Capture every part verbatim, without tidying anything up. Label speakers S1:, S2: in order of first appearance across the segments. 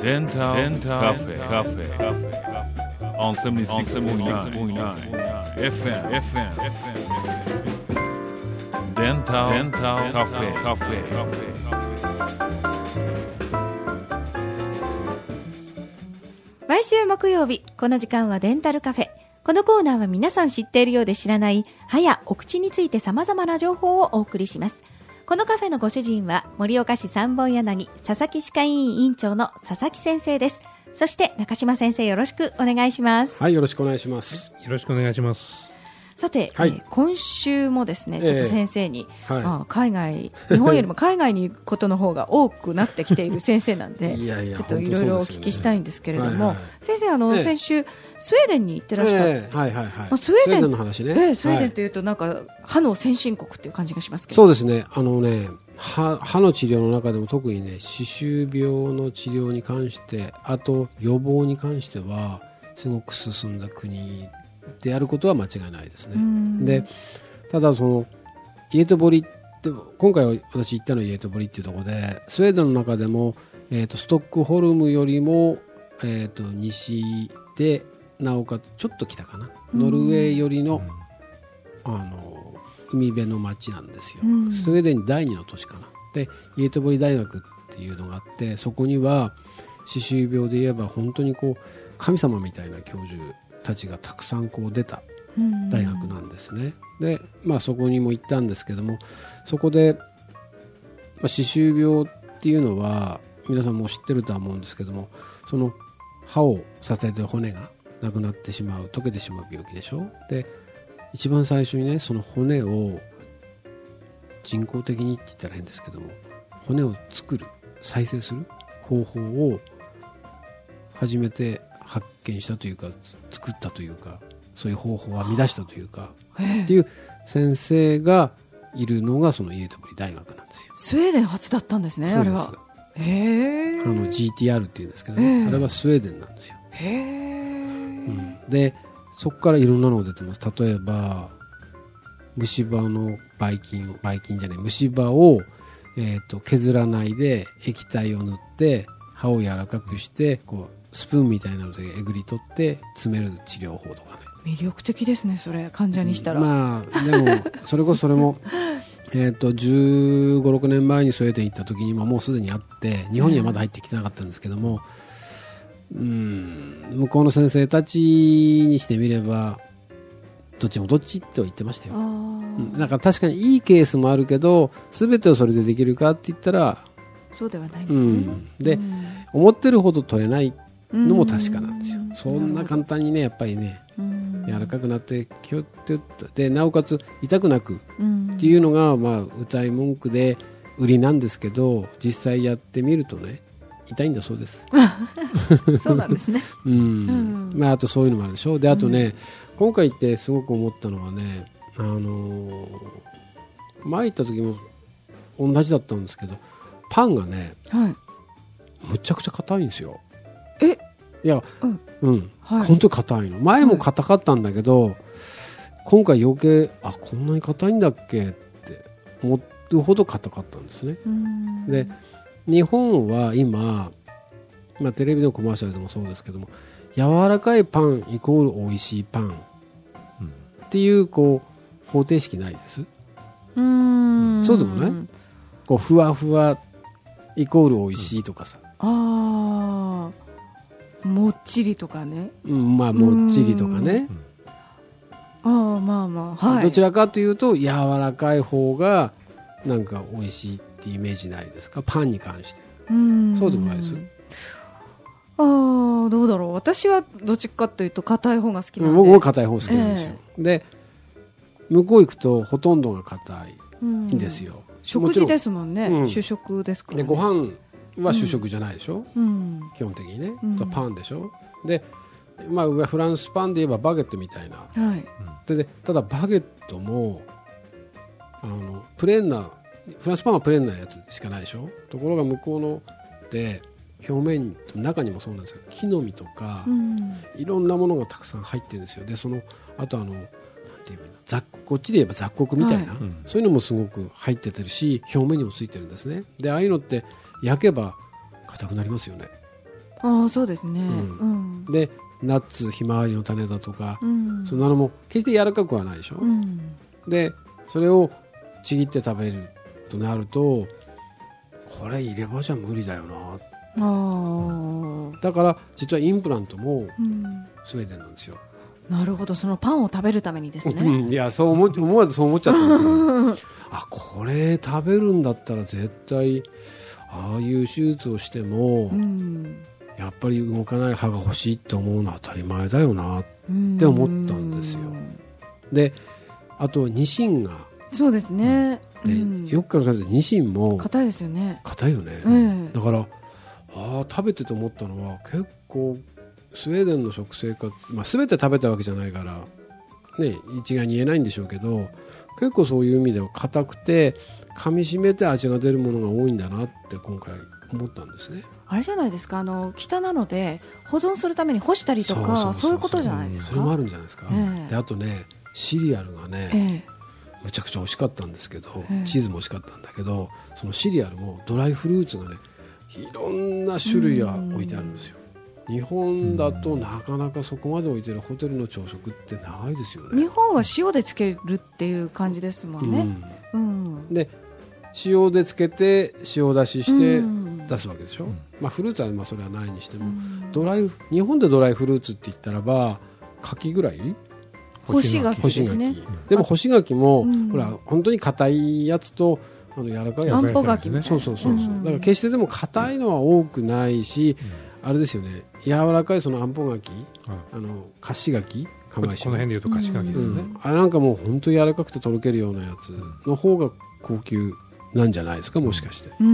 S1: デンタルカフェカフェ on セブンティーシックスポイントナイン エフエム エフエム デンタルカフェカフェ。
S2: 毎週木曜日この時間はデンタルカフェ。このコーナーは皆さん知っているようで知らない歯やお口について様々な情報をお送りします。このカフェのご主人は盛岡市三本柳佐々木歯科医院院長の佐々木先生です。そして中島先生、よろしくお願いします。
S3: はい、よろしくお願いします。
S4: よろしくお願いします。
S2: さて、
S3: はい、
S2: えー、今週もですね、ちょっと先生に、
S3: えーはい、
S2: あ海外日本よりも海外に行くことの方が多くなってきている先生なんで
S3: いやいや
S2: ちょっといろいろお聞きしたいんですけれども、
S3: はいはい、
S2: 先生あの、えー、先週スウェーデンに行ってらっしゃって、
S3: えーはいはいはい
S2: まあ、スウェーデン、
S3: スウェーデンの話ね、
S2: えー、スウェーデンというとなんか、はい、歯の先進国っていう感じがしますけど。
S3: そうですね、あのね 歯, 歯の治療の中でも特にね歯周病の治療に関して、あと予防に関してはすごく進んだ国であることは間違いないですね。でただそのイエテボリって今回私行ったのはイエテボリっていうところで、スウェーデンの中でも、えー、とストックホルムよりも、えー、と西でなおかつちょっと北かな、ノルウェーよりの、あの海辺の町なんですよ。スウェーデン第二の都市かな。でイエテボリ大学っていうのがあって、そこには歯周病で言えば本当にこう神様みたいな教授たちがたくさんこう出た大学なんですね。で、まあ、そこにも行ったんですけども、そこで、まあ、歯周病っていうのは皆さんも知ってるとは思うんですけども、その歯を支えてる骨がなくなってしまう、溶けてしまう病気でしょ。で一番最初にね、その骨を人工的にって言ったら変ですけども、骨を作る、再生する方法を初めて発見したというか、作ったというか、そういう方法を編み出したというかっていう先生がいるのがそのイエテボリ大学なんですよ。
S2: スウェーデン初だったんですね。
S3: そうです。
S2: あれはへ
S3: あの ジーティーアール っていうんですけど、ね、あれはスウェーデンなんですよ。
S2: へー、
S3: うん、でそこからいろんなのが出てます。例えば虫歯のばい菌をばい菌じゃない虫歯を、えーと、削らないで液体を塗って歯を柔らかくしてこうスプーンみたいなのでえぐり取って詰める治療法とかね。
S2: 魅力的ですね、それ患者にしたら。
S3: まあでもそれこそそれもえとじゅうご、ろくねんまえにスウェーデン行った時にもうすでにあって、日本にはまだ入ってきてなかったんですけども、うん、向こうの先生たちにしてみればどっちもどっちって言ってましたよ。うん、だから確かにいいケースもあるけど、全てをそれでできるかって言ったら
S2: そうではないですね。
S3: うん、で、うん、思ってるほど取れないのも確かなんですよ。そんな簡単にね、やっぱりね、柔らかくなってキュッてでなおかつ痛くなくっていうのが、まあ、歌い文句で売りなんですけど、実際やってみるとね痛いんだそうです。
S2: そうなんですね。
S3: うん、うん、まあ、あとそういうのもあるでしょ。であとね、うん、今回行ってすごく思ったのはね、あのー、前行った時も同じだったんですけど、パンがね、はい、むちゃくちゃ硬いんですよ。
S2: え
S3: いや、うん、うん、はい、本当に硬いの。前も硬かったんだけど、はい、今回余計あこんなに硬いんだっけって思うほど硬かったんですね。で日本は今、まあ、テレビのコマーシャルでもそうですけども、柔らかいパンイコール美味しいパン、うん、っていうこう方程式ないです。うーん、そうでもない、こうふわふわイコール美味しいとかさ、
S2: うん、ああもっちりとかね、
S3: うん、まあもっちりとかね、
S2: うん、ああまあまあ、はい、
S3: どちらかというと柔らかい方がなんか美味しいってイメージないですか、パンに関して。うん、そうでもないです。
S2: ああどうだろう、私はどっちかというと硬い方が好きなんで、
S3: 僕も硬い方好きなんですよ、えー、で向こう行くとほとんどが硬いんですよ。
S2: 食事ですもんね、うん、主食ですからね。
S3: でご飯は主食じゃないでしょ、うん、基本的にね、うん、パンでしょ。で、まあ、フランスパンで言えばバゲットみたいな、はい、で, でただバゲットもあのプレーンなフランスパンはプレーンなやつしかないでしょ。ところが向こうので表面中にもそうなんですけど木の実とか、うん、いろんなものがたくさん入ってるんですよ。でそのあとあのなんて言えばいいの、雑こっちで言えば雑穀みたいな、はい、そういうのもすごく入っててるし表面にもついてるんですね。でああいうのって焼けば硬くなりますよね。
S2: ああそうですね、
S3: うんでナッツひまわりの種だとか、
S2: うん、
S3: そんなのも決して柔らかくはないでしょ、
S2: うん、
S3: でそれをちぎって食べるとなるとこれ入れ歯じゃ無理だよな。
S2: あ
S3: だから実はインプラントも
S2: うん
S3: スウェーデンなんですよ。
S2: なるほど、そのパンを食べるためにですね。
S3: うんいやそう思思わずそう思っちゃったんですよあこれ食べるんだったら絶対ああいう手術をしても、
S2: うん、
S3: やっぱり動かない歯が欲しいって思うのは当たり前だよなって思ったんですよ。であとニシンが
S2: そうですね、
S3: で、
S2: うん、
S3: よく考えるとニシンも
S2: 硬いですよね。
S3: 硬いよね、
S2: うん、
S3: だからあ食べてて思ったのは結構スウェーデンの食生活、まあ、全て食べたわけじゃないから、ね、一概に言えないんでしょうけど結構そういう意味では硬くて噛み締めて味が出るものが多いんだなって今回思ったんですね。
S2: あれじゃないですか、あの北なので保存するために干したりとかそういうことじゃないですか。
S3: それもあるんじゃないですか、
S2: ええ、
S3: であとねシリアルがね、ええ、むちゃくちゃ美味しかったんですけど、ええ、チーズも美味しかったんだけどそのシリアルもドライフルーツがねいろんな種類が置いてあるんですよ。日本だとなかなかそこまで置いてるホテルの朝食ってないですよね。
S2: 日本は塩でつけるっていう感じですもんね、うんうん、
S3: で塩でつけて塩出しして出すわけでしょ、うんまあ、フルーツはまあそれはないにしても、うん、ドライ日本でドライフルーツって言ったらば柿ぐらい
S2: 干し柿ですね。
S3: でも干し柿も、うん、ほら本当に硬いやつとあの柔らかいやつ
S2: あんぽ柿みたいな
S3: そうそうそうそう、うん、だから決してでも硬いのは多くないし、うん、あれですよね柔らかいそのあんぽ柿、うん、あのカシ柿
S4: この辺でいうとカシ柿ですね、うん、
S3: あれなんかもう本当に柔らかくてとろけるようなやつの方が高級なんじゃないですかもしかして、うん、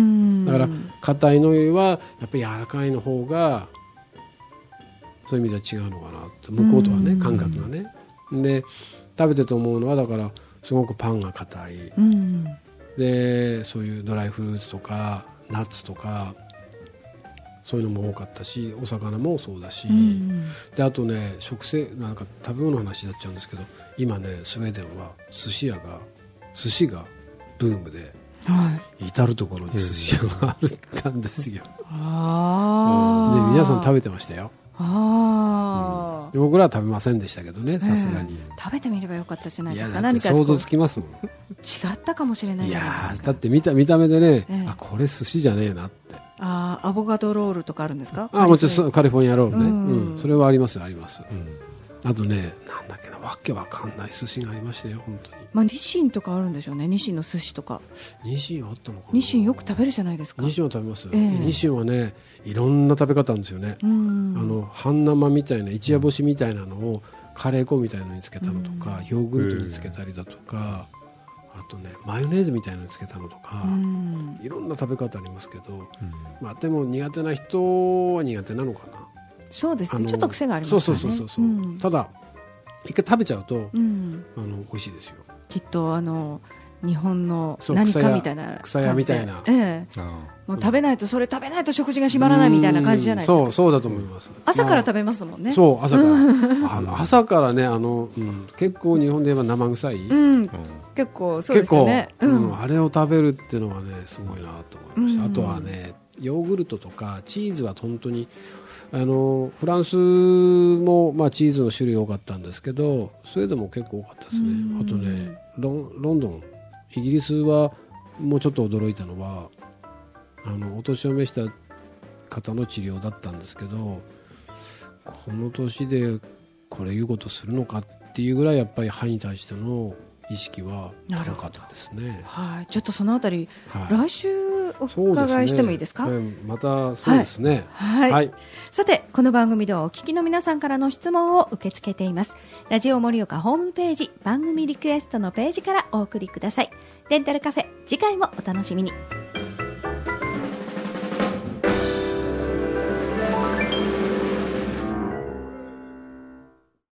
S3: だから硬いのよりはやっぱり柔らかいの方がそういう意味では違うのかなって向こうとはね感覚がねで食べてと思うのはだからすごくパンが硬い、うん、でそういうドライフルーツとかナッツとかそういうのも多かったしお魚もそうだし、うん、であとね食生なんか食べ物の話になっちゃうんですけど今ねスウェーデンは寿司屋が寿司がブームで、はい、至る所に寿司屋があったんですよ、うん、あで皆さん食べてましたよ。あ、うん、僕らは食べませんでしたけどねさすがに、
S2: えー、食べてみればよかったじゃないですか。
S3: いやだって想像つきますもん。
S2: 違ったかもしれないじゃないですか。
S3: いやだって見た、見た目でね、えー、あこれ寿司じゃねえなって。
S2: あアボカドロールとかあるんですか。
S3: あもちろんカリフォルニアロールね、うんうん、それはありますあります、うん、あとねなんだっけなわけわかんない寿司がありましたよ本当に。
S2: まあ、ニシンとかあるんでしょうね。ニシンの寿司とか。
S3: ニシンあったのかな。
S2: ニシンよく食べるじゃないですか。
S3: ニシンは食べます、えー、ニシンはねいろんな食べ方あるんですよね。あの半生みたいな一夜干しみたいなのをカレー粉みたいなのにつけたのとかヨーグルトにつけたりだとかあとねマヨネーズみたいなのにつけたのとかいろんな食べ方ありますけど、まあ、でも苦手な人は苦手なのかな。
S2: そうですねちょっと癖がありますからね。
S3: そうそうそうそう、うん、ただ一回食べちゃうと、うん、あの美味しいですよ。
S2: きっとあの日本の何かみたいな
S3: 草屋みたいな、
S2: ええ、もう食べないとそれ食べないと食事が閉まらないみたいな感じじゃないですか。
S3: そうそうだと思います。
S2: 朝から食べますもんね。
S3: そう朝からあの朝からねあの、うん、結構日本で言えば生臭い、うん、
S2: 結構そうですよね。
S3: 結構、うん、あれを食べるっていうのはねすごいなと思いました、うん、あとはねヨーグルトとかチーズは本当にあのフランスも、まあ、チーズの種類多かったんですけどスウェーデンも結構多かったですね。あとね ロ, ロンドンイギリスはもうちょっと驚いたのはあのお年を召した方の治療だったんですけどこの年でこれいうことするのかっていうぐらいやっぱり歯に対しての意識は高かったですね。
S2: はい、ちょっとそのあたり、はい、来週お伺いしてもいいですか。
S3: そうですね、またそうですね、
S2: はいはいはい、さてこの番組ではお聞きの皆さんからの質問を受け付けています。ラジオ盛岡ホームページ番組リクエストのページからお送りください。デンタルカフェ次回もお楽しみに。